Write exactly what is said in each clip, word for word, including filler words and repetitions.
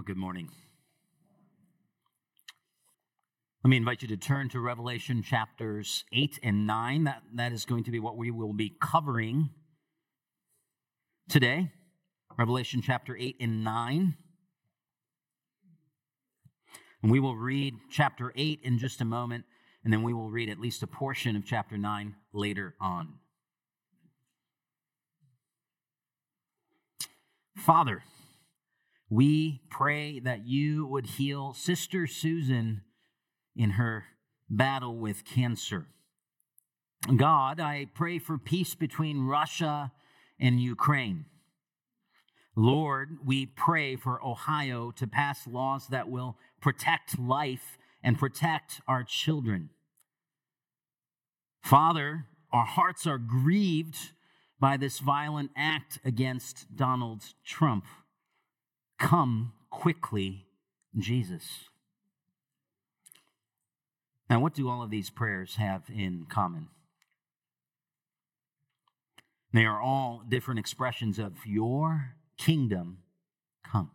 good morning. Let me invite you to turn to Revelation chapters eight and nine. That, that is going to be what we will be covering today. Revelation chapter eight and nine. And we will read chapter eight in just a moment, and then we will read at least a portion of chapter nine later on. Father, we pray that you would heal Sister Susan in her battle with cancer. God, I pray for peace between Russia and Ukraine. Lord, we pray for Ohio to pass laws that will protect life and protect our children. Father, our hearts are grieved by this violent act against Donald Trump. Come quickly, Jesus. Now, what do all of these prayers have in common? They are all different expressions of your kingdom come.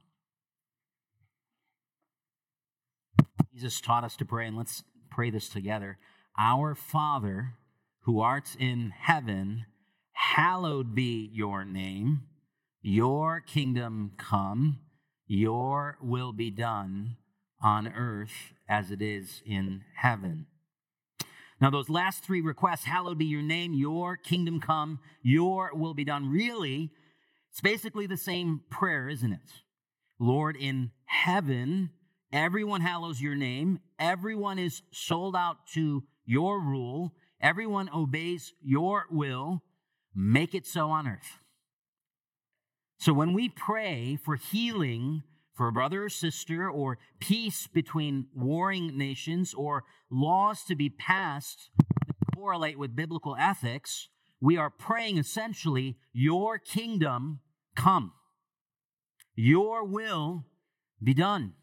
Jesus taught us to pray, and let's pray this together. Our Father, who art in heaven, hallowed be your name. Your kingdom come. Your will be done on earth as it is in heaven. Now, those last three requests, hallowed be your name, your kingdom come, your will be done, really, it's basically the same prayer, isn't it? Lord, in heaven, everyone hallows your name. Everyone is sold out to your rule. Everyone obeys your will. Make it so on earth. So when we pray for healing for a brother or sister, or peace between warring nations, or laws to be passed that correlate with biblical ethics, we are praying essentially, your kingdom come. Your will be done.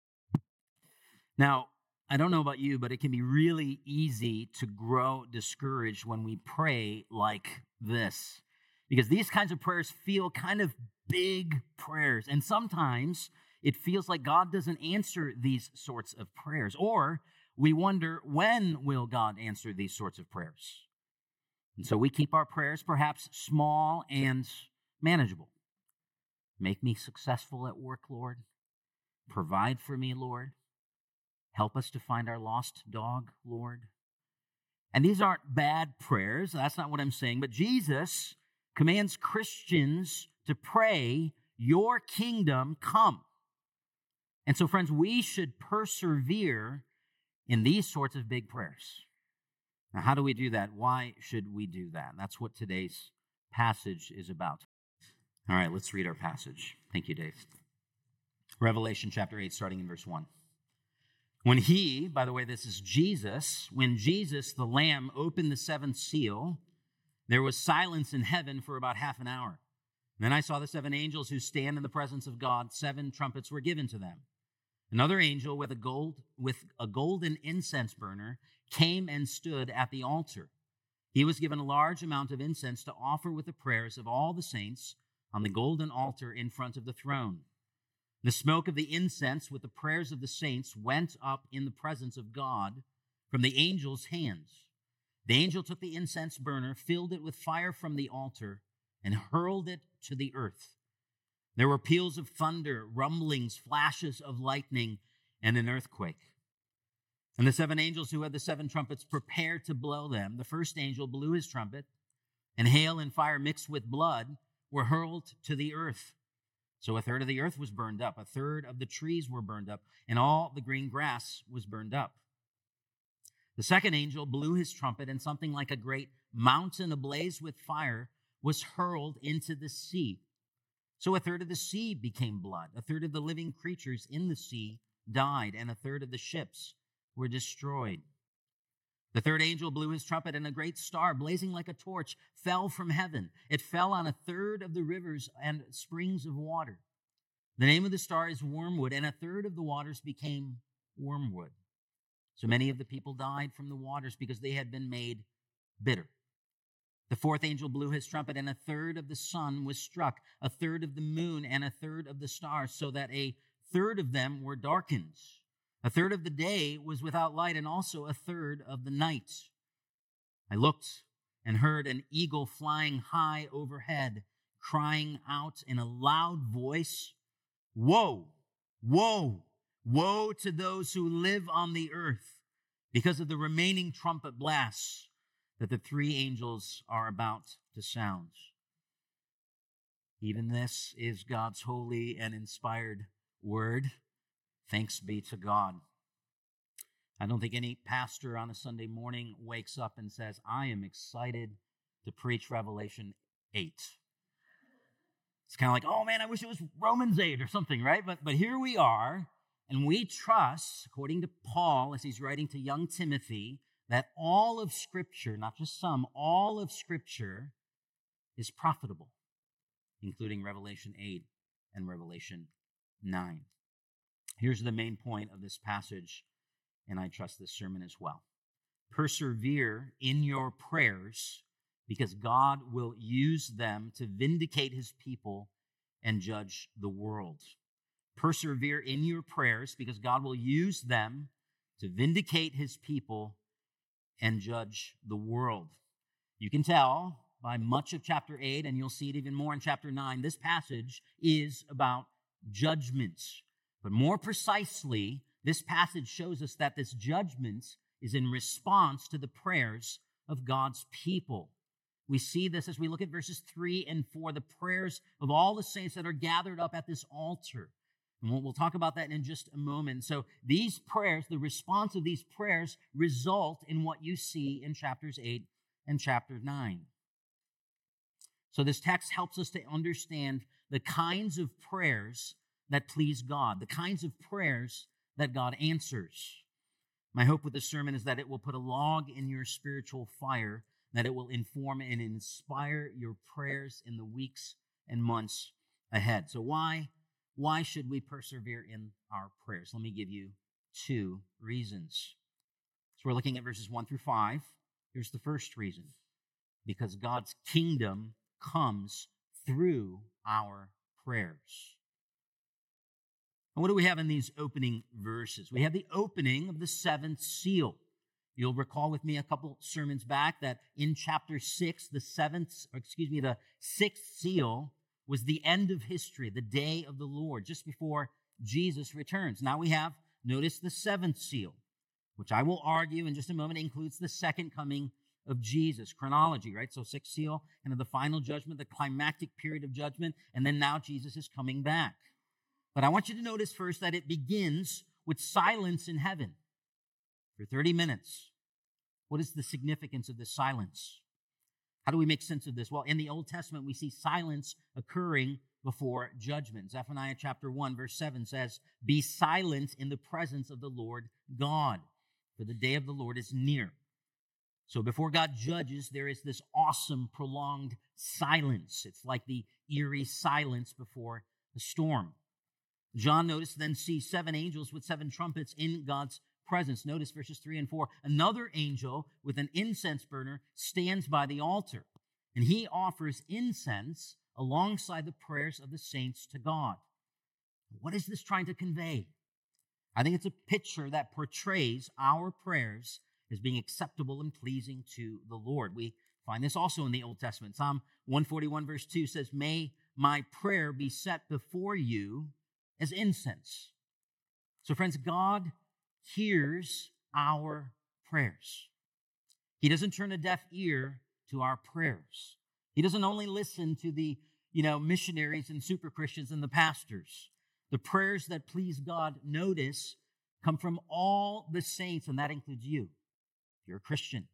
Now, I don't know about you, but it can be really easy to grow discouraged when we pray like this. Because these kinds of prayers feel kind of big prayers. And sometimes it feels like God doesn't answer these sorts of prayers. Or we wonder, when will God answer these sorts of prayers? And so we keep our prayers perhaps small and manageable. Make me successful at work, Lord. Provide for me, Lord. Help us to find our lost dog, Lord. And these aren't bad prayers. That's not what I'm saying. But Jesus commands Christians to pray, your kingdom come. And so, friends, we should persevere in these sorts of big prayers. Now, how do we do that? Why should we do that? That's what today's passage is about. All right, let's read our passage. Thank you, Dave. Revelation chapter eight, starting in verse one. When he, by the way, this is Jesus, when Jesus, the Lamb, opened the seventh seal, there was silence in heaven for about half an hour. And then I saw the seven angels who stand in the presence of God. Seven trumpets were given to them. Another angel with a gold with a golden incense burner came and stood at the altar. He was given a large amount of incense to offer with the prayers of all the saints on the golden altar in front of the throne. The smoke of the incense with the prayers of the saints went up in the presence of God from the angel's hands. The angel took the incense burner, filled it with fire from the altar, and hurled it to the earth. There were peals of thunder, rumblings, flashes of lightning, and an earthquake. And the seven angels who had the seven trumpets prepared to blow them. The first angel blew his trumpet, and hail and fire mixed with blood were hurled to the earth. So a third of the earth was burned up, a third of the trees were burned up, and all the green grass was burned up. The second angel blew his trumpet, and something like a great mountain ablaze with fire was hurled into the sea. So a third of the sea became blood, a third of the living creatures in the sea died, and a third of the ships were destroyed. The third angel blew his trumpet, and a great star, blazing like a torch, fell from heaven. It fell on a third of the rivers and springs of water. The name of the star is Wormwood, and a third of the waters became wormwood. So many of the people died from the waters because they had been made bitter. The fourth angel blew his trumpet, and a third of the sun was struck, a third of the moon, and a third of the stars, so that a third of them were darkened. A third of the day was without light, and also a third of the night. I looked and heard an eagle flying high overhead, crying out in a loud voice, "Woe, woe, woe to those who live on the earth, because of the remaining trumpet blasts that the three angels are about to sound." Even this is God's holy and inspired word. Thanks be to God. I don't think any pastor on a Sunday morning wakes up and says, "I am excited to preach Revelation eight. It's kind of like, "Oh man, I wish it was Romans eight or something," right? But, but here we are, and we trust, according to Paul, as he's writing to young Timothy, that all of Scripture, not just some, all of Scripture is profitable, including Revelation eight and Revelation nine. Here's the main point of this passage, and I trust this sermon as well. Persevere in your prayers, because God will use them to vindicate his people and judge the world. Persevere in your prayers, because God will use them to vindicate his people and judge the world. You can tell by much of chapter eight, and you'll see it even more in chapter nine, this passage is about judgments. But more precisely, this passage shows us that this judgment is in response to the prayers of God's people. We see this as we look at verses three and four, the prayers of all the saints that are gathered up at this altar. And we'll, we'll talk about that in just a moment. So these prayers, the response of these prayers, result in what you see in chapters eight and chapter nine. So this text helps us to understand the kinds of prayers that please God, the kinds of prayers that God answers. My hope with this sermon is that it will put a log in your spiritual fire, that it will inform and inspire your prayers in the weeks and months ahead. So why, why should we persevere in our prayers? Let me give you two reasons. So we're looking at verses one through five. Here's the first reason. Because God's kingdom comes through our prayers. And what do we have in these opening verses? We have the opening of the seventh seal. You'll recall with me a couple sermons back that in chapter six, the seventh, or excuse me, the sixth seal was the end of history, the day of the Lord, just before Jesus returns. Now we have, notice the seventh seal, which I will argue in just a moment includes the second coming of Jesus. Chronology, right? So sixth seal, kind of the final judgment, the climactic period of judgment, and then now Jesus is coming back. But I want you to notice first that it begins with silence in heaven for thirty minutes. What is the significance of this silence? How do we make sense of this? Well, in the Old Testament, we see silence occurring before judgment. Zephaniah chapter one, verse seven says, "Be silent in the presence of the Lord God, for the day of the Lord is near." So before God judges, there is this awesome, prolonged silence. It's like the eerie silence before the storm. John, notice, then sees seven angels with seven trumpets in God's presence. Notice verses three and four. Another angel with an incense burner stands by the altar, and he offers incense alongside the prayers of the saints to God. What is this trying to convey? I think it's a picture that portrays our prayers as being acceptable and pleasing to the Lord. We find this also in the Old Testament. Psalm one forty-one verse two says, "May my prayer be set before you as incense." So friends, God hears our prayers. He doesn't turn a deaf ear to our prayers. He doesn't only listen to the, you know, missionaries and super Christians and the pastors. The prayers that please God, notice, come from all the saints, and that includes you. You're a Christian.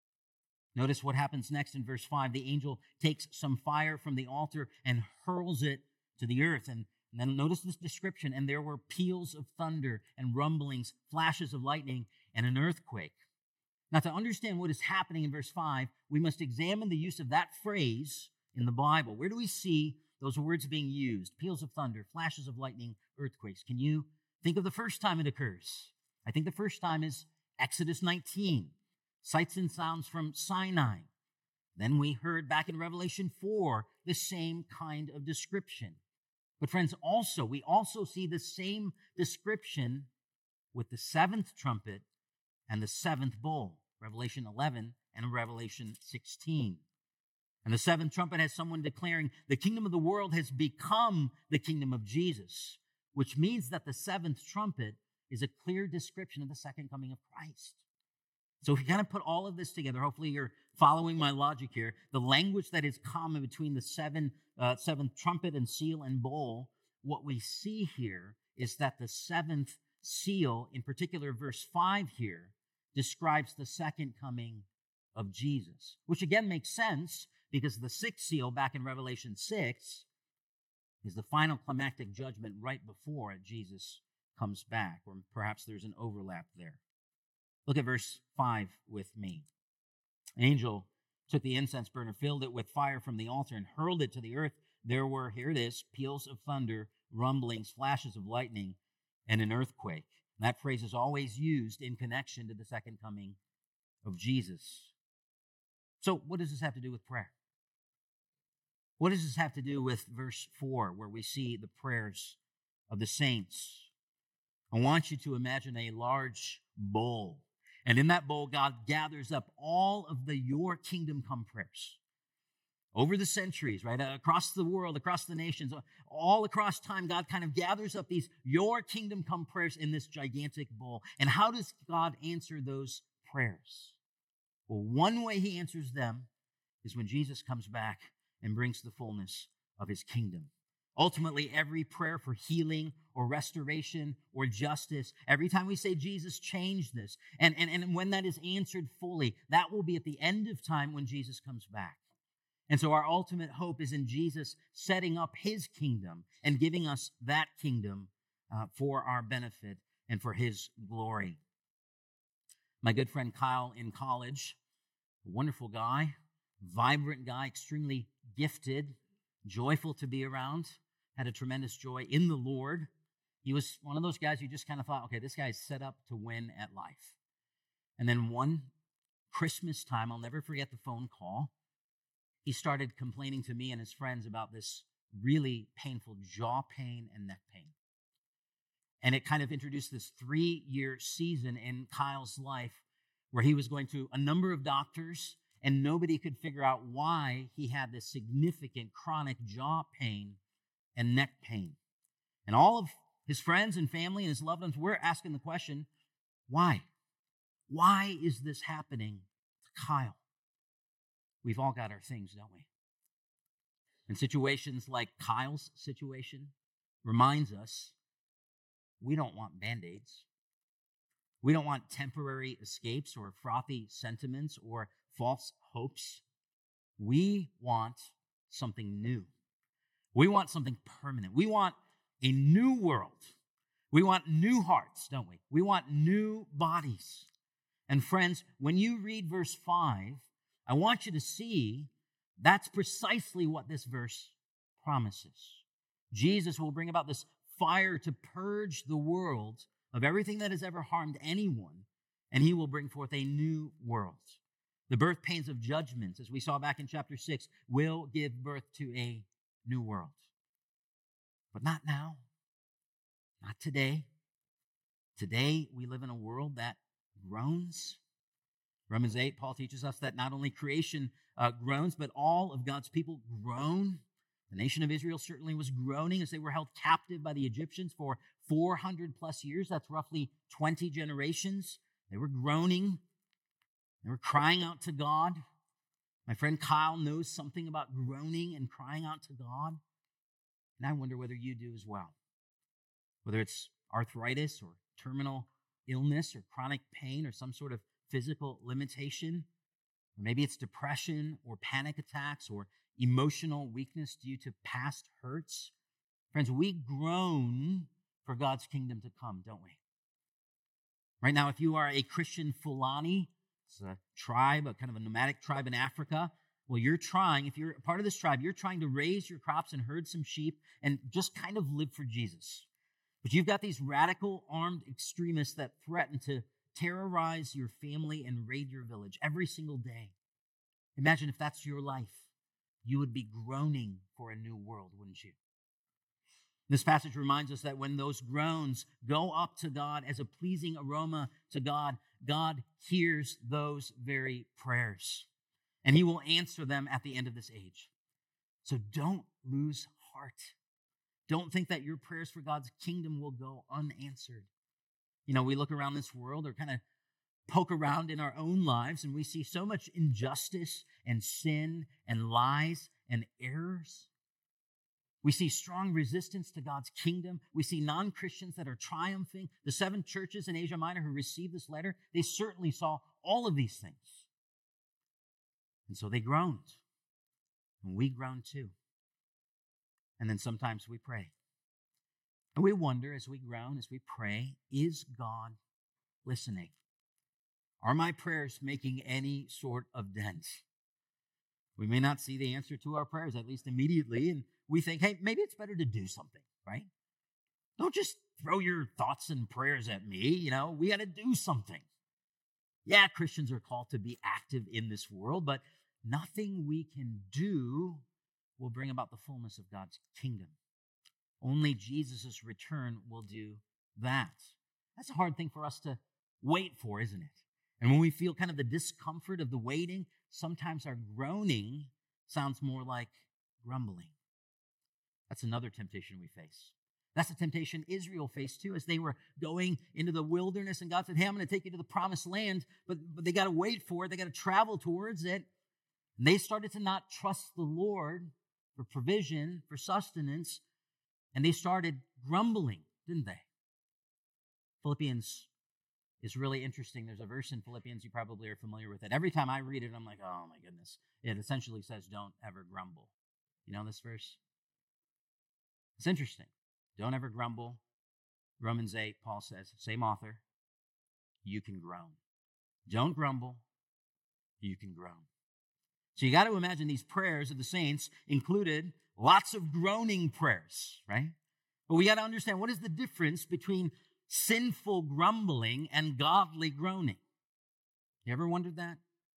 Notice what happens next in verse five. The angel takes some fire from the altar and hurls it to the earth. And And then notice this description, and there were peals of thunder and rumblings, flashes of lightning, and an earthquake. Now, to understand what is happening in verse five, we must examine the use of that phrase in the Bible. Where do we see those words being used? Peals of thunder, flashes of lightning, earthquakes. Can you think of the first time it occurs? I think the first time is Exodus nineteen, sights and sounds from Sinai. Then we heard back in Revelation four the same kind of description. But friends, also, we also see the same description with the seventh trumpet and the seventh bowl, Revelation eleven and Revelation sixteen. And the seventh trumpet has someone declaring the kingdom of the world has become the kingdom of Jesus, which means that the seventh trumpet is a clear description of the second coming of Christ. So if you kind of put all of this together, hopefully you're following my logic here, the language that is common between the seven, uh, seventh trumpet and seal and bowl, what we see here is that the seventh seal, in particular verse five here, describes the second coming of Jesus, which again makes sense because the sixth seal back in Revelation six is the final climactic judgment right before Jesus comes back, or perhaps there's an overlap there. Look at verse five with me. An angel took the incense burner, filled it with fire from the altar, and hurled it to the earth. There were, here it is, peals of thunder, rumblings, flashes of lightning, and an earthquake. And that phrase is always used in connection to the second coming of Jesus. So what does this have to do with prayer? What does this have to do with verse four, where we see the prayers of the saints? I want you to imagine a large bowl. And in that bowl, God gathers up all of the your kingdom come prayers. Over the centuries, right, across the world, across the nations, all across time, God kind of gathers up these your kingdom come prayers in this gigantic bowl. And how does God answer those prayers? Well, one way he answers them is when Jesus comes back and brings the fullness of his kingdom. Ultimately, every prayer for healing or restoration or justice, every time we say, Jesus, change this, and, and, and when that is answered fully, that will be at the end of time when Jesus comes back. And so our ultimate hope is in Jesus setting up his kingdom and giving us that kingdom uh, for our benefit and for his glory. My good friend Kyle in college, a wonderful guy, vibrant guy, extremely gifted, joyful to be around, had a tremendous joy in the Lord. He was one of those guys you just kind of thought, okay, this guy's set up to win at life. And then one Christmas time, I'll never forget the phone call. He started complaining to me and his friends about this really painful jaw pain and neck pain. And it kind of introduced this three-year season in Kyle's life where he was going to a number of doctors and nobody could figure out why he had this significant chronic jaw pain and neck pain. And all of his friends and family and his loved ones were asking the question, why? Why is this happening to Kyle? We've all got our things, don't we? And situations like Kyle's situation reminds us we don't want Band-Aids. We don't want temporary escapes or frothy sentiments or false hopes. We want something new. We want something permanent. We want a new world. We want new hearts, don't we? We want new bodies. And friends, when you read verse five, I want you to see that's precisely what this verse promises. Jesus will bring about this fire to purge the world of everything that has ever harmed anyone, and he will bring forth a new world. The birth pains of judgments, as we saw back in chapter six, will give birth to a new world. But not now, not today. Today, we live in a world that groans. Romans eight, Paul teaches us that not only creation uh, groans, but all of God's people groan. The nation of Israel certainly was groaning as they were held captive by the Egyptians for four hundred plus years. That's roughly twenty generations. They were groaning. They were crying out to God. My friend Kyle knows something about groaning and crying out to God. And I wonder whether you do as well. Whether it's arthritis or terminal illness or chronic pain or some sort of physical limitation, or maybe it's depression or panic attacks or emotional weakness due to past hurts. Friends, we groan for God's kingdom to come, don't we? Right now, if you are a Christian Fulani, it's a tribe, a kind of a nomadic tribe in Africa, well, you're trying, if you're a part of this tribe, you're trying to raise your crops and herd some sheep and just kind of live for Jesus. But you've got these radical armed extremists that threaten to terrorize your family and raid your village every single day. Imagine if that's your life. You would be groaning for a new world, wouldn't you? This passage reminds us that when those groans go up to God as a pleasing aroma to God, God hears those very prayers, and he will answer them at the end of this age. So don't lose heart. Don't think that your prayers for God's kingdom will go unanswered. You know, we look around this world or kind of poke around in our own lives, and we see so much injustice and sin and lies and errors. We see strong resistance to God's kingdom. We see non-Christians that are triumphing. The seven churches in Asia Minor who received this letter, they certainly saw all of these things. And so they groaned. And we groan too. And then sometimes we pray. And we wonder as we groan, as we pray, is God listening? Are my prayers making any sort of dent? We may not see the answer to our prayers, at least immediately, and we think, hey, maybe it's better to do something, right? Don't just throw your thoughts and prayers at me, you know, we got to do something. Yeah, Christians are called to be active in this world, but nothing we can do will bring about the fullness of God's kingdom. Only Jesus' return will do that. That's a hard thing for us to wait for, isn't it? And when we feel kind of the discomfort of the waiting, sometimes our groaning sounds more like grumbling. That's another temptation we face. That's a temptation Israel faced too, as they were going into the wilderness, and God said, hey, I'm going to take you to the promised land, but, but they got to wait for it. They got to travel towards it. And they started to not trust the Lord for provision, for sustenance, and they started grumbling, didn't they? Philippians is really interesting. There's a verse in Philippians, you probably are familiar with it. Every time I read it, I'm like, oh my goodness. It essentially says, don't ever grumble. You know this verse? It's interesting. Don't ever grumble. Romans eight, Paul says, same author, you can groan. Don't grumble, you can groan. So you got to imagine these prayers of the saints included lots of groaning prayers, right? But we got to understand, what is the difference between sinful grumbling and godly groaning? You ever wondered that?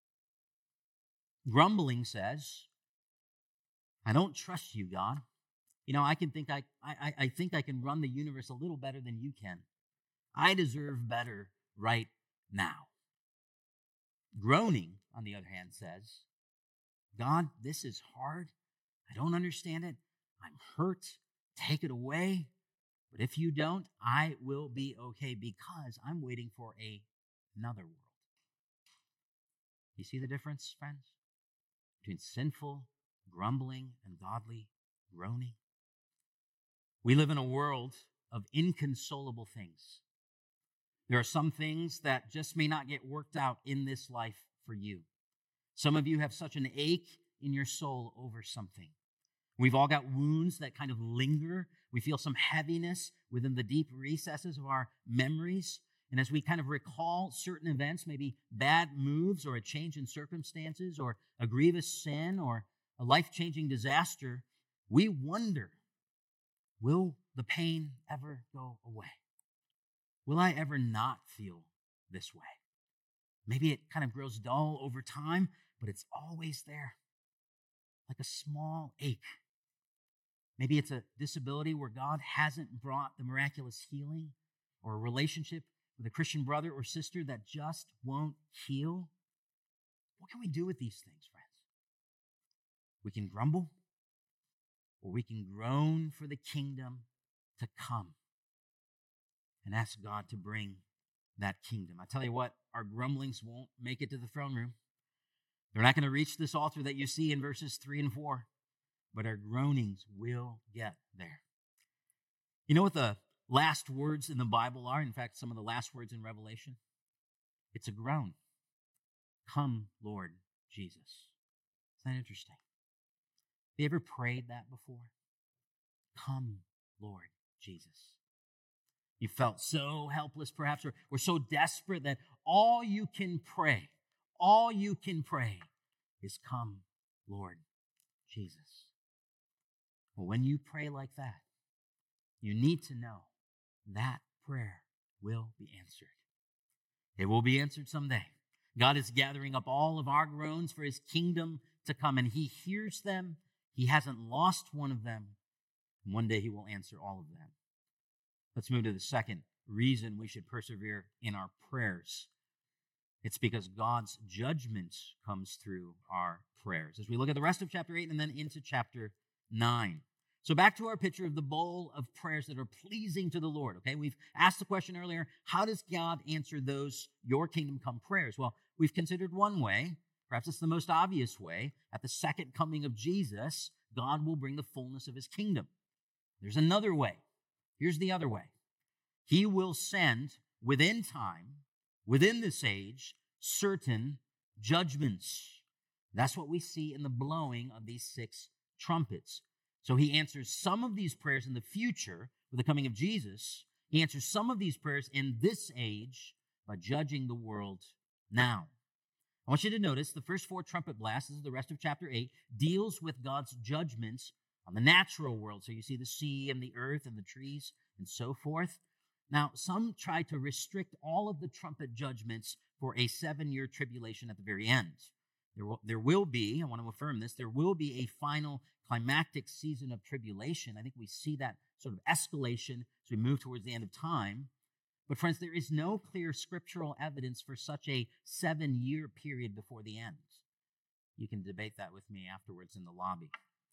Grumbling says, I don't trust you, God. You know, I can think I, I, I think I can run the universe a little better than you can. I deserve better right now. Groaning, on the other hand, says, God, this is hard. I don't understand it. I'm hurt. Take it away. But if you don't, I will be okay because I'm waiting for a, another world. You see the difference, friends? Between sinful grumbling and godly groaning? We live in a world of inconsolable things. There are some things that just may not get worked out in this life for you. Some of you have such an ache in your soul over something. We've all got wounds that kind of linger. We feel some heaviness within the deep recesses of our memories. And as we kind of recall certain events, maybe bad moves or a change in circumstances or a grievous sin or a life-changing disaster, we wonder, will the pain ever go away? Will I ever not feel this way? Maybe it kind of grows dull over time, but it's always there, like a small ache. Maybe it's a disability where God hasn't brought the miraculous healing, or a relationship with a Christian brother or sister that just won't heal. What can we do with these things, friends? We can grumble, or we can groan for the kingdom to come and ask God to bring that kingdom. I tell you what, our grumblings won't make it to the throne room. They're not going to reach this altar that you see in verses three and four, but our groanings will get there. You know what the last words in the Bible are? In fact, some of the last words in Revelation? It's a groan. Come, Lord Jesus. Isn't that interesting? Have you ever prayed that before? Come, Lord Jesus. You felt so helpless, perhaps, or, or so desperate that all you can pray, all you can pray is come, Lord Jesus. Well, when you pray like that, you need to know that prayer will be answered. It will be answered someday. God is gathering up all of our groans for his kingdom to come, and he hears them. He hasn't lost one of them, And one day he will answer all of them. Let's move to the second reason we should persevere in our prayers. It's because God's judgment comes through our prayers. As we look at the rest of chapter eight and then into chapter nine. So back to our picture of the bowl of prayers that are pleasing to the Lord, okay? We've asked the question earlier, how does God answer those your kingdom come prayers? Well, we've considered one way, perhaps it's the most obvious way. At the second coming of Jesus, God will bring the fullness of his kingdom. There's another way. Here's the other way. He will send within time, within this age, certain judgments. That's what we see in the blowing of these six trumpets. So he answers some of these prayers in the future with the coming of Jesus. He answers some of these prayers in this age by judging the world now. I want you to notice the first four trumpet blasts, this is the rest of chapter eight, deals with God's judgments on the natural world. So you see the sea and the earth and the trees and so forth. Now, some try to restrict all of the trumpet judgments for a seven-year tribulation at the very end. There will, there will be, I want to affirm this, there will be a final climactic season of tribulation. I think we see that sort of escalation as we move towards the end of time. But friends, there is no clear scriptural evidence for such a seven-year period before the end. You can debate that with me afterwards in the lobby.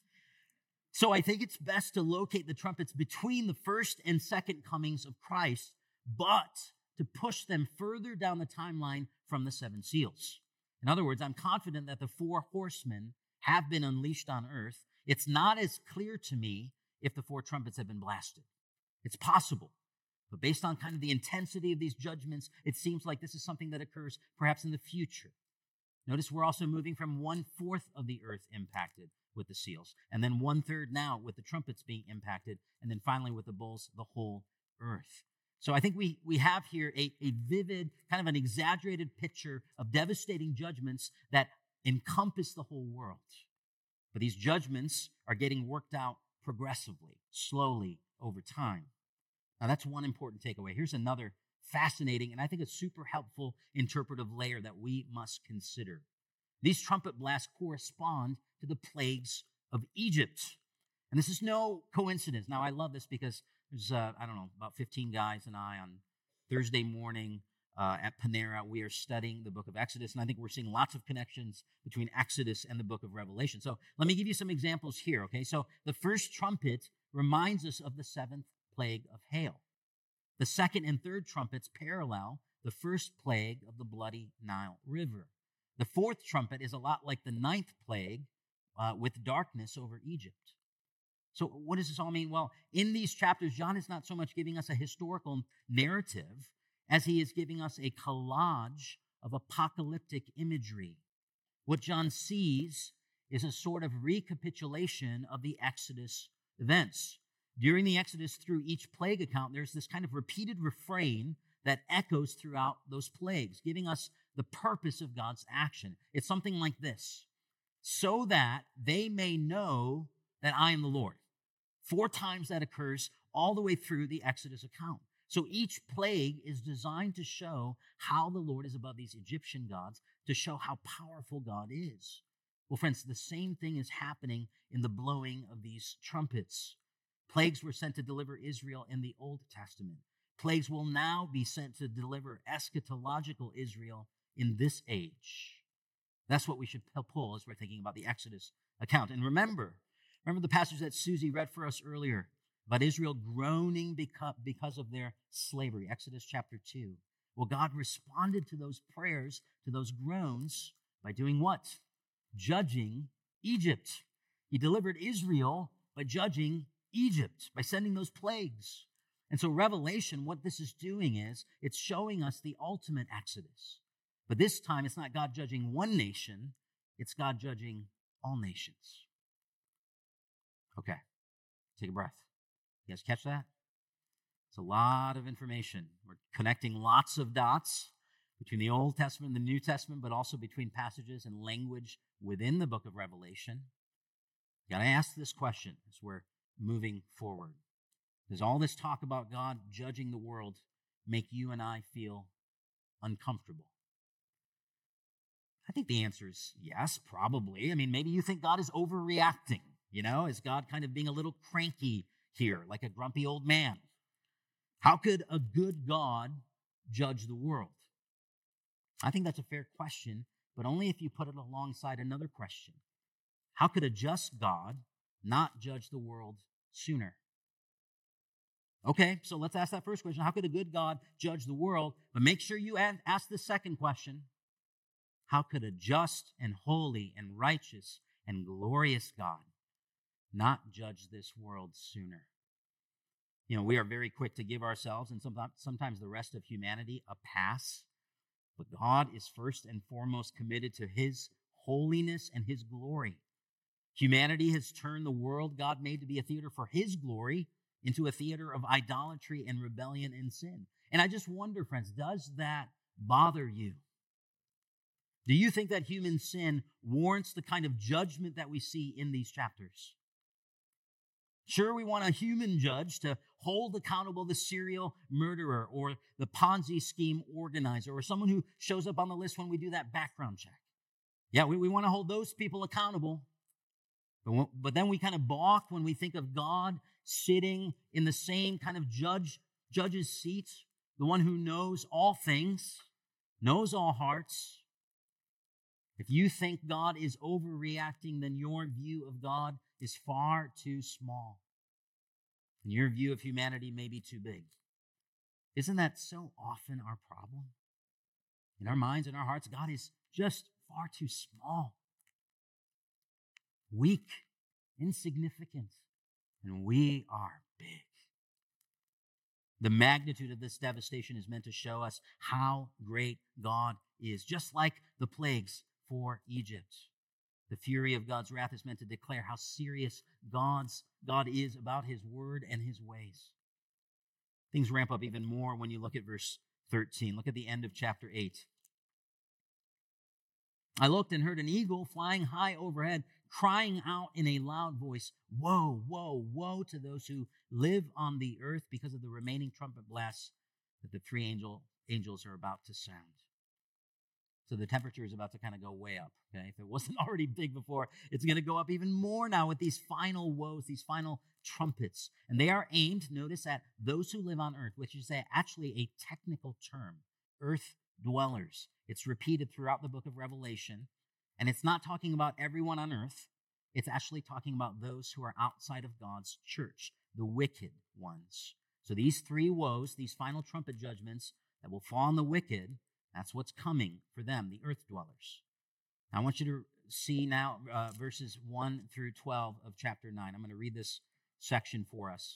So I think it's best to locate the trumpets between the first and second comings of Christ, but to push them further down the timeline from the seven seals. In other words, I'm confident that the four horsemen have been unleashed on earth. It's not as clear to me if the four trumpets have been blasted. It's possible. But based on kind of the intensity of these judgments, it seems like this is something that occurs perhaps in the future. Notice we're also moving from one-fourth of the earth impacted with the seals, and then one-third now with the trumpets being impacted, and then finally with the bowls, the whole earth. So I think we, we have here a, a vivid, kind of an exaggerated picture of devastating judgments that encompass the whole world. But these judgments are getting worked out progressively, slowly, over time. Now that's one important takeaway. Here's another fascinating and I think a super helpful interpretive layer that we must consider. These trumpet blasts correspond to the plagues of Egypt. And this is no coincidence. Now, I love this because there's, uh, I don't know, about fifteen guys and I on Thursday morning uh, at Panera. We are studying the book of Exodus, and I think we're seeing lots of connections between Exodus and the book of Revelation. So let me give you some examples here, okay? So the first trumpet reminds us of the seventh plague of hail. The second and third trumpets parallel the first plague of the bloody Nile River. The fourth trumpet is a lot like the ninth plague uh, with darkness over Egypt. So what does this all mean? Well, in these chapters, John is not so much giving us a historical narrative as he is giving us a collage of apocalyptic imagery. What John sees is a sort of recapitulation of the Exodus events. During the Exodus, through each plague account, there's this kind of repeated refrain that echoes throughout those plagues, giving us the purpose of God's action. It's something like this: so that they may know that I am the Lord. Four times that occurs all the way through the Exodus account. So each plague is designed to show how the Lord is above these Egyptian gods, to show how powerful God is. Well, friends, the same thing is happening in the blowing of these trumpets. Plagues were sent to deliver Israel in the Old Testament. Plagues will now be sent to deliver eschatological Israel in this age. That's what we should pull as we're thinking about the Exodus account. And remember, remember the passage that Susie read for us earlier about Israel groaning because of their slavery, Exodus chapter two. Well, God responded to those prayers, to those groans, by doing what? Judging Egypt. He delivered Israel by judging Egypt, by sending those plagues. And so Revelation, what this is doing is, it's showing us the ultimate Exodus. But this time, it's not God judging one nation, it's God judging all nations. Okay, take a breath. You guys catch that? It's a lot of information. We're connecting lots of dots between the Old Testament and the New Testament, but also between passages and language within the book of Revelation. You got to ask this question as we're moving forward. Does all this talk about God judging the world make you and I feel uncomfortable? I think the answer is yes, probably. I mean, maybe you think God is overreacting. You know, is God kind of being a little cranky here, like a grumpy old man. How could a good God judge the world? I think that's a fair question, but only if you put it alongside another question. How could a just God not judge the world sooner? Okay, so let's ask that first question. How could a good God judge the world? But make sure you ask the second question. How could a just and holy and righteous and glorious God not judge this world sooner? You know, we are very quick to give ourselves and sometimes, sometimes the rest of humanity a pass. But God is first and foremost committed to his holiness and his glory. Humanity has turned the world God made to be a theater for his glory into a theater of idolatry and rebellion and sin. And I just wonder, friends, does that bother you? Do you think that human sin warrants the kind of judgment that we see in these chapters? Sure, we want a human judge to hold accountable the serial murderer or the Ponzi scheme organizer or someone who shows up on the list when we do that background check. Yeah, we, we want to hold those people accountable. But, but then we kind of balk when we think of God sitting in the same kind of judge judge's seat, the one who knows all things, knows all hearts. If you think God is overreacting, then your view of God is far too small. And your view of humanity may be too big. Isn't that so often our problem? In our minds and our hearts, God is just far too small, weak, insignificant, and we are big. The magnitude of this devastation is meant to show us how great God is, just like the plagues for Egypt. The fury of God's wrath is meant to declare how serious God's God is about his word and his ways. Things ramp up even more when you look at verse thirteen. Look at the end of chapter eight. I looked and heard an eagle flying high overhead, crying out in a loud voice, "Woe, woe, woe to those who live on the earth because of the remaining trumpet blasts that the three angel, angels are about to sound." So the temperature is about to kind of go way up, okay? If it wasn't already big before, it's going to go up even more now with these final woes, these final trumpets. And they are aimed, notice, at those who live on earth, which is a, actually a technical term, earth dwellers. It's repeated throughout the book of Revelation. And it's not talking about everyone on earth. It's actually talking about those who are outside of God's church, the wicked ones. So these three woes, these final trumpet judgments that will fall on the wicked, that's what's coming for them, the earth dwellers. Now, I want you to see now uh, verses one through twelve of chapter nine. I'm going to read this section for us.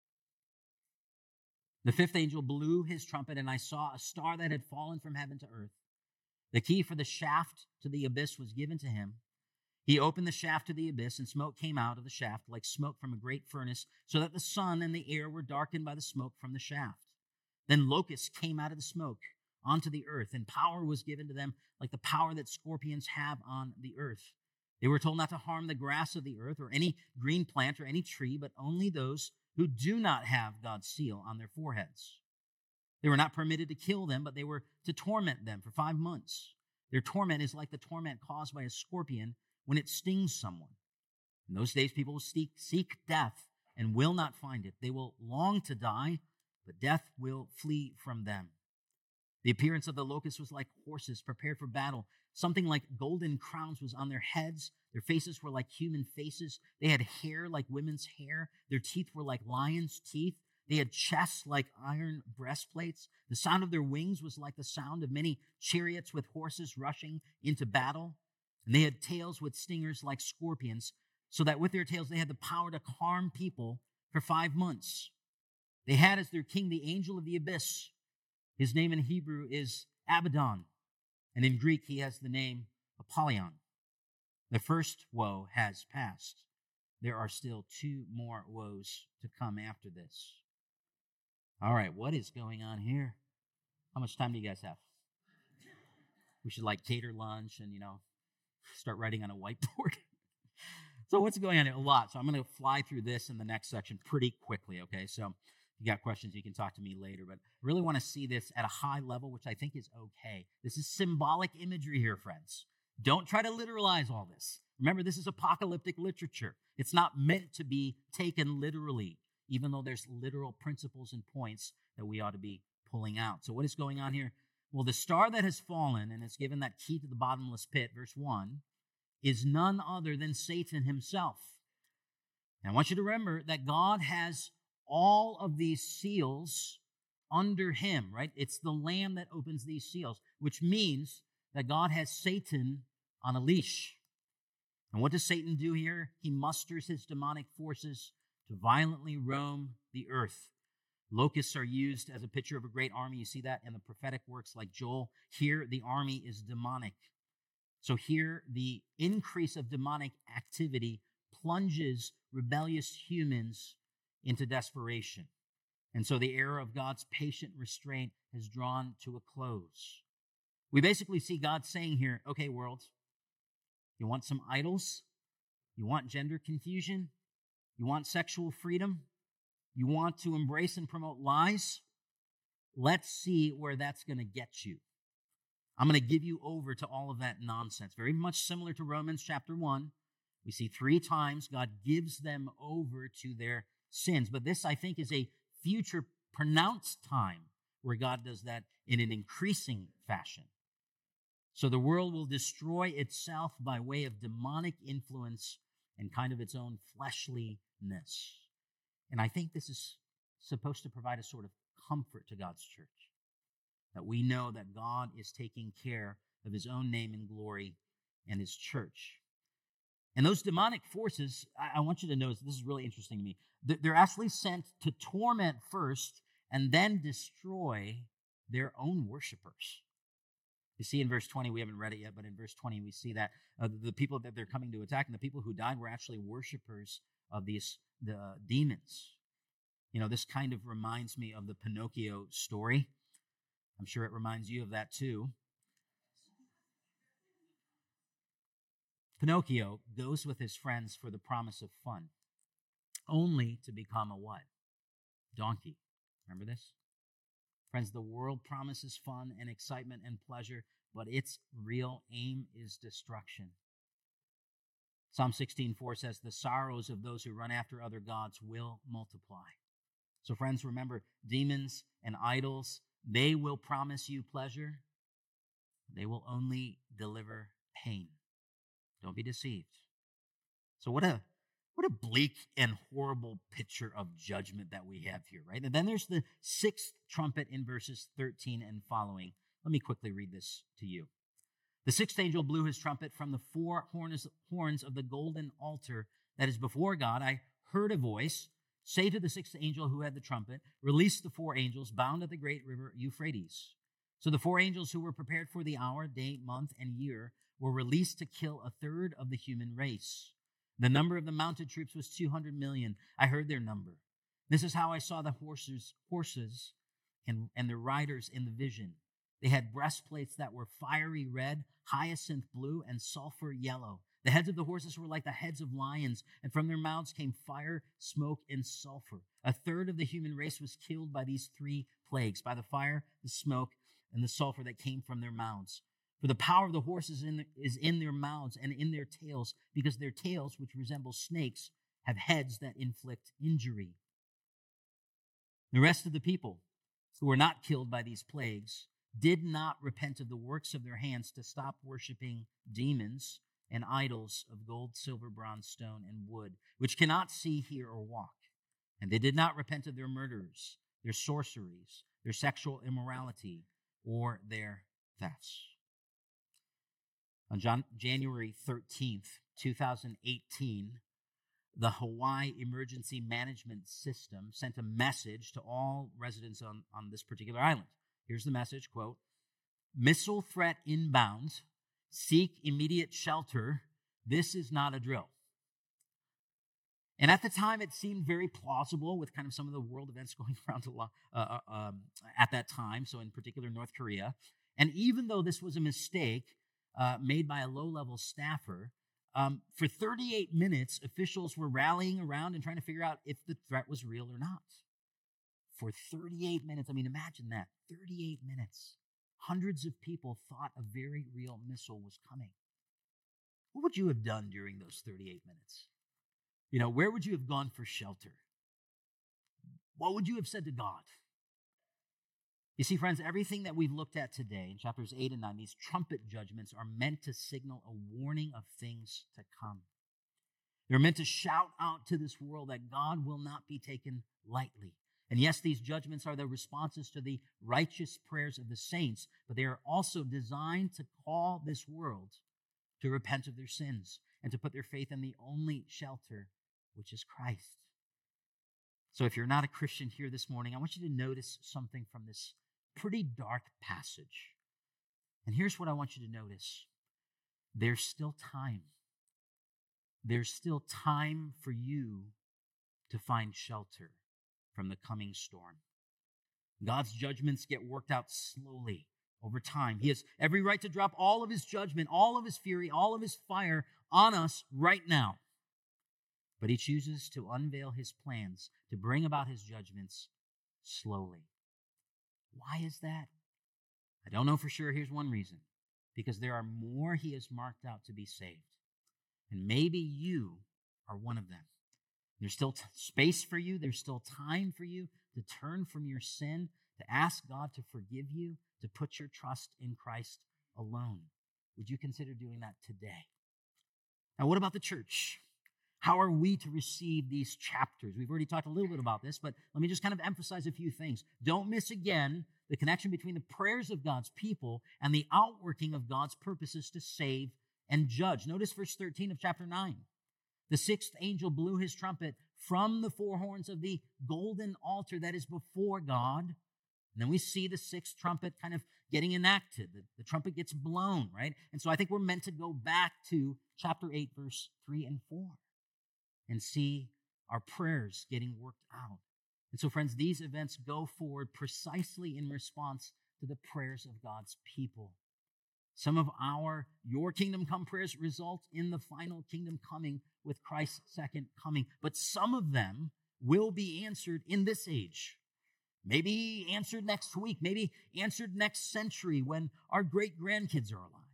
The fifth angel blew his trumpet, and I saw a star that had fallen from heaven to earth. The key for the shaft to the abyss was given to him. He opened the shaft to the abyss, and smoke came out of the shaft like smoke from a great furnace, so that the sun and the air were darkened by the smoke from the shaft. Then locusts came out of the smoke onto the earth, and power was given to them like the power that scorpions have on the earth. They were told not to harm the grass of the earth or any green plant or any tree, but only those who do not have God's seal on their foreheads. They were not permitted to kill them, but they were to torment them for five months. Their torment is like the torment caused by a scorpion when it stings someone. In those days, people will seek, seek death and will not find it. They will long to die, but death will flee from them. The appearance of the locusts was like horses prepared for battle. Something like golden crowns was on their heads. Their faces were like human faces. They had hair like women's hair. Their teeth were like lions' teeth. They had chests like iron breastplates. The sound of their wings was like the sound of many chariots with horses rushing into battle. And they had tails with stingers like scorpions, so that with their tails they had the power to harm people for five months. They had as their king the angel of the abyss. His name in Hebrew is Abaddon, and in Greek he has the name Apollyon. The first woe has passed. There are still two more woes to come after this. All right, what is going on here? How much time do you guys have? We should like cater lunch and, you know, start writing on a whiteboard. So what's going on here? A lot. So I'm going to fly through this in the next section pretty quickly, okay? So if you got questions, you can talk to me later. But I really want to see this at a high level, which I think is okay. This is symbolic imagery here, friends. Don't try to literalize all this. Remember, this is apocalyptic literature. It's not meant to be taken literally. even though there's literal principles and points that we ought to be pulling out. So what is going on here? Well, the star that has fallen and is given that key to the bottomless pit, verse one, is none other than Satan himself. And I want you to remember that God has all of these seals under him, right? It's the Lamb that opens these seals, which means that God has Satan on a leash. And what does Satan do here? He musters his demonic forces to violently roam the earth. Locusts are used as a picture of a great army. You see that in the prophetic works like Joel. Here, the army is demonic. So here, the increase of demonic activity plunges rebellious humans into desperation. And so the era of God's patient restraint has drawn to a close. We basically see God saying here, okay, world, you want some idols? You want gender confusion? You want sexual freedom? You want to embrace and promote lies? Let's see where that's going to get you. I'm going to give you over to all of that nonsense. Very much similar to Romans chapter one. We see three times God gives them over to their sins. But this, I think, is a future pronounced time where God does that in an increasing fashion. So the world will destroy itself by way of demonic influence and kind of its own fleshliness. And I think this is supposed to provide a sort of comfort to God's church, that we know that God is taking care of his own name and glory and his church. And those demonic forces, I want you to notice, this is really interesting to me, they're actually sent to torment first and then destroy their own worshipers. You see in verse twenty, we haven't read it yet, but in verse twenty we see that uh, the people that they're coming to attack and the people who died were actually worshipers of these the demons. You know, this kind of reminds me of the Pinocchio story. I'm sure it reminds you of that too. Pinocchio goes with his friends for the promise of fun, only to become a what? Donkey. Remember this? Friends, the world promises fun and excitement and pleasure, but its real aim is destruction. Psalm sixteen four says, the sorrows of those who run after other gods will multiply. So friends, remember, demons and idols, they will promise you pleasure. They will only deliver pain. Don't be deceived. So what a what a bleak and horrible picture of judgment that we have here, right? And then there's the sixth trumpet in verses thirteen and following. Let me quickly read this to you. The sixth angel blew his trumpet from the four horns of the golden altar that is before God. I heard a voice say to the sixth angel who had the trumpet, release the four angels bound at the great river Euphrates. So the four angels who were prepared for the hour, day, month, and year were released to kill a third of the human race. The number of the mounted troops was two hundred million. I heard their number. This is how I saw the horses, horses and, and their riders in the vision. They had breastplates that were fiery red, hyacinth blue, and sulfur yellow. The heads of the horses were like the heads of lions, and from their mouths came fire, smoke, and sulfur. A third of the human race was killed by these three plagues, by the fire, the smoke, and the sulfur that came from their mouths. For the power of the horses in the, is in their mouths and in their tails, because their tails, which resemble snakes, have heads that inflict injury. The rest of the people who were not killed by these plagues did not repent of the works of their hands to stop worshiping demons and idols of gold, silver, bronze, stone, and wood, which cannot see, hear, or walk. And they did not repent of their murders, their sorceries, their sexual immorality, or their thefts. On John, January thirteenth, twenty eighteen, the Hawaii Emergency Management System sent a message to all residents on, on this particular island. Here's the message, quote, missile threat inbound, seek immediate shelter. This is not a drill. And at the time, it seemed very plausible with kind of some of the world events going around a lot, uh, um, at that time, so in particular North Korea. And even though this was a mistake uh, made by a low-level staffer, um, for thirty-eight minutes, officials were rallying around and trying to figure out if the threat was real or not. For thirty-eight minutes, I mean, imagine that, thirty-eight minutes. Hundreds of people thought a very real missile was coming. What would you have done during those thirty-eight minutes? You know, where would you have gone for shelter? What would you have said to God? You see, friends, everything that we've looked at today in chapters eight and nine, these trumpet judgments are meant to signal a warning of things to come. They're meant to shout out to this world that God will not be taken lightly. And yes, these judgments are the responses to the righteous prayers of the saints, but they are also designed to call this world to repent of their sins and to put their faith in the only shelter, which is Christ. So if you're not a Christian here this morning, I want you to notice something from this pretty dark passage. And here's what I want you to notice. There's still time. There's still time for you to find shelter from the coming storm. God's judgments get worked out slowly over time. He has every right to drop all of his judgment, all of his fury, all of his fire on us right now. But he chooses to unveil his plans to bring about his judgments slowly. Why is that? I don't know for sure. Here's one reason. Because there are more he has marked out to be saved. And maybe you are one of them. There's still t- space for you. There's still time for you to turn from your sin, to ask God to forgive you, to put your trust in Christ alone. Would you consider doing that today? Now, what about the church? How are we to receive these chapters? We've already talked a little bit about this, but let me just kind of emphasize a few things. Don't miss again the connection between the prayers of God's people and the outworking of God's purposes to save and judge. Notice verse thirteen of chapter nine. The sixth angel blew his trumpet from the four horns of the golden altar that is before God. And then we see the sixth trumpet kind of getting enacted. The, the trumpet gets blown, right? And so I think we're meant to go back to chapter eight, verse three and four. And see our prayers getting worked out. And so, friends, these events go forward precisely in response to the prayers of God's people. Some of our Your Kingdom Come prayers result in the final kingdom coming with Christ's second coming. But some of them will be answered in this age. Maybe answered next week. Maybe answered next century when our great-grandkids are alive.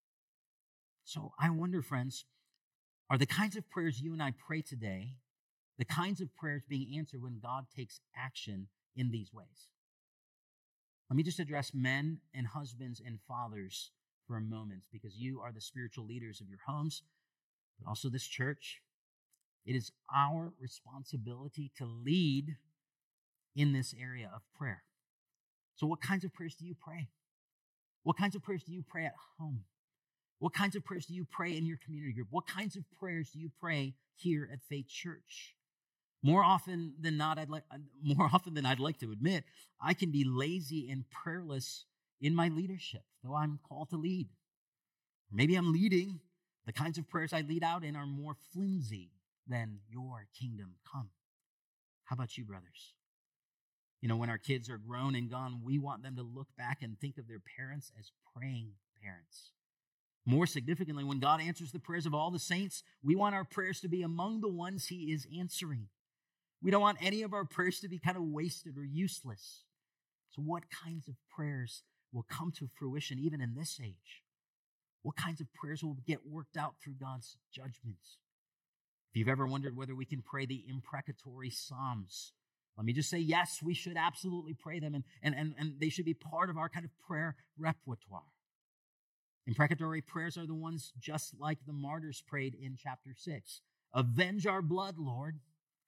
So I wonder, friends, are the kinds of prayers you and I pray today the kinds of prayers being answered when God takes action in these ways? Let me just address men and husbands and fathers for a moment, because you are the spiritual leaders of your homes, but also this church. It is our responsibility to lead in this area of prayer. So what kinds of prayers do you pray? What kinds of prayers do you pray at home? What kinds of prayers do you pray in your community group? What kinds of prayers do you pray here at Faith Church? More often than not, I'd like more often than I'd like to admit, I can be lazy and prayerless in my leadership, though I'm called to lead. Or maybe I'm leading. The kinds of prayers I lead out in are more flimsy than Your kingdom come. How about you, brothers? You know, when our kids are grown and gone, we want them to look back and think of their parents as praying parents. More significantly, when God answers the prayers of all the saints, we want our prayers to be among the ones He is answering. We don't want any of our prayers to be kind of wasted or useless. So what kinds of prayers will come to fruition even in this age? What kinds of prayers will get worked out through God's judgments? If you've ever wondered whether we can pray the imprecatory Psalms, let me just say, yes, we should absolutely pray them, and, and, and, and they should be part of our kind of prayer repertoire. Imprecatory prayers are the ones just like the martyrs prayed in chapter six. Avenge our blood, Lord.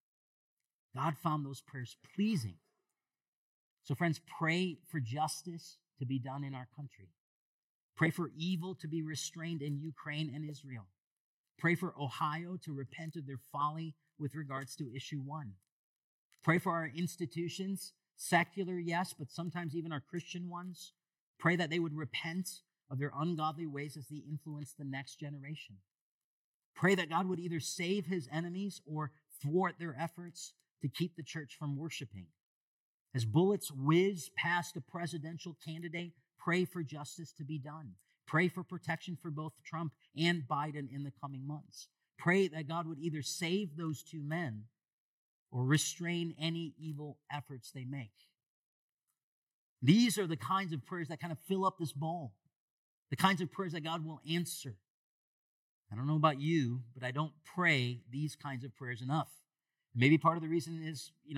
God found those prayers pleasing. So friends, pray for justice to be done in our country. Pray for evil to be restrained in Ukraine and Israel. Pray for Ohio to repent of their folly with regards to issue one. Pray for our institutions, secular, yes, but sometimes even our Christian ones. Pray that they would repent of their ungodly ways as they influence the next generation. Pray that God would either save His enemies or thwart their efforts to keep the church from worshiping. As bullets whiz past a presidential candidate, pray for justice to be done. Pray for protection for both Trump and Biden in the coming months. Pray that God would either save those two men or restrain any evil efforts they make. These are the kinds of prayers that kind of fill up this bowl. The kinds of prayers that God will answer. I don't know about you, but I don't pray these kinds of prayers enough. Maybe part of the reason is, you know,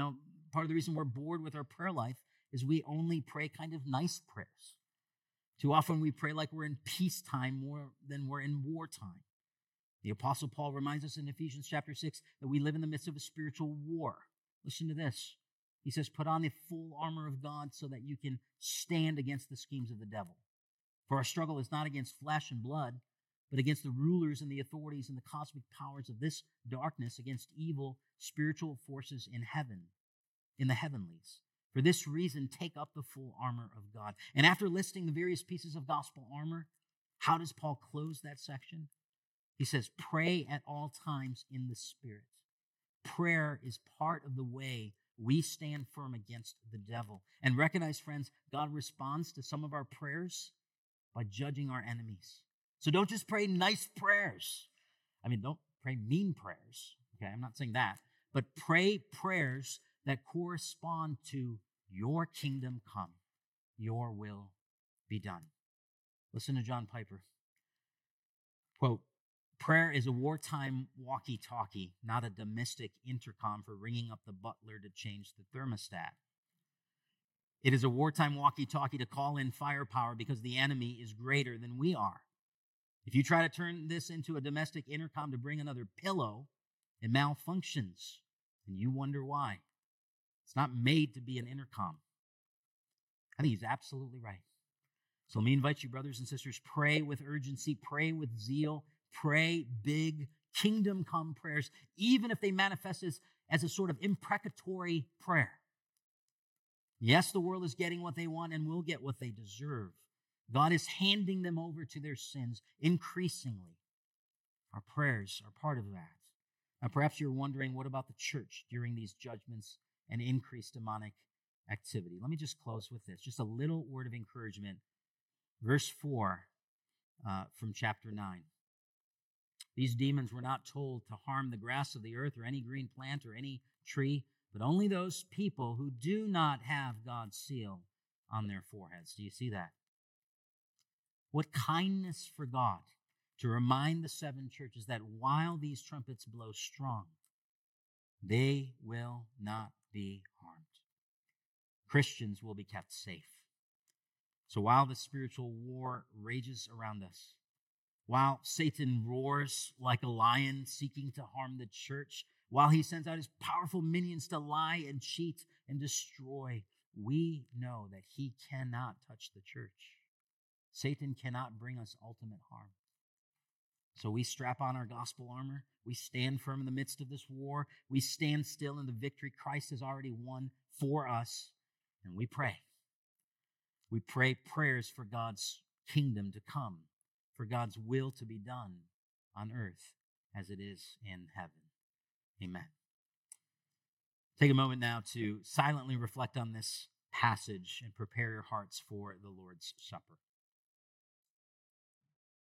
part of the reason we're bored with our prayer life is we only pray kind of nice prayers. Too often we pray like we're in peacetime more than we're in wartime. The Apostle Paul reminds us in Ephesians chapter six that we live in the midst of a spiritual war. Listen to this. He says, put on the full armor of God so that you can stand against the schemes of the devil. For our struggle is not against flesh and blood, but against the rulers and the authorities and the cosmic powers of this darkness, against evil spiritual forces in heaven, in the heavenlies. For this reason, take up the full armor of God. And after listing the various pieces of gospel armor, how does Paul close that section? He says, pray at all times in the Spirit. Prayer is part of the way we stand firm against the devil. And recognize, friends, God responds to some of our prayers by judging our enemies. So don't just pray nice prayers. I mean, don't pray mean prayers. Okay, I'm not saying that. But pray prayers that correspond to your kingdom come, your will be done. Listen to John Piper. Quote, prayer is a wartime walkie-talkie, not a domestic intercom for ringing up the butler to change the thermostat. It is a wartime walkie-talkie to call in firepower because the enemy is greater than we are. If you try to turn this into a domestic intercom to bring another pillow, it malfunctions, and you wonder why. It's not made to be an intercom. I think he's absolutely right. So let me invite you, brothers and sisters, pray with urgency, pray with zeal, pray big kingdom come prayers, even if they manifest as, as a sort of imprecatory prayer. Yes, the world is getting what they want and will get what they deserve. God is handing them over to their sins increasingly. Our prayers are part of that. Now, perhaps you're wondering, what about the church during these judgments and increased demonic activity? Let me just close with this. Just a little word of encouragement. Verse four uh, from chapter nine. These demons were not told to harm the grass of the earth or any green plant or any tree, but only those people who do not have God's seal on their foreheads. Do you see that? What kindness for God to remind the seven churches that while these trumpets blow strong, they will not be harmed. Christians will be kept safe. So while the spiritual war rages around us, while Satan roars like a lion seeking to harm the church, while he sends out his powerful minions to lie and cheat and destroy, we know that he cannot touch the church. Satan cannot bring us ultimate harm. So we strap on our gospel armor. We stand firm in the midst of this war. We stand still in the victory Christ has already won for us. And we pray. We pray prayers for God's kingdom to come, for God's will to be done on earth as it is in heaven. Amen. Take a moment now to silently reflect on this passage and prepare your hearts for the Lord's Supper.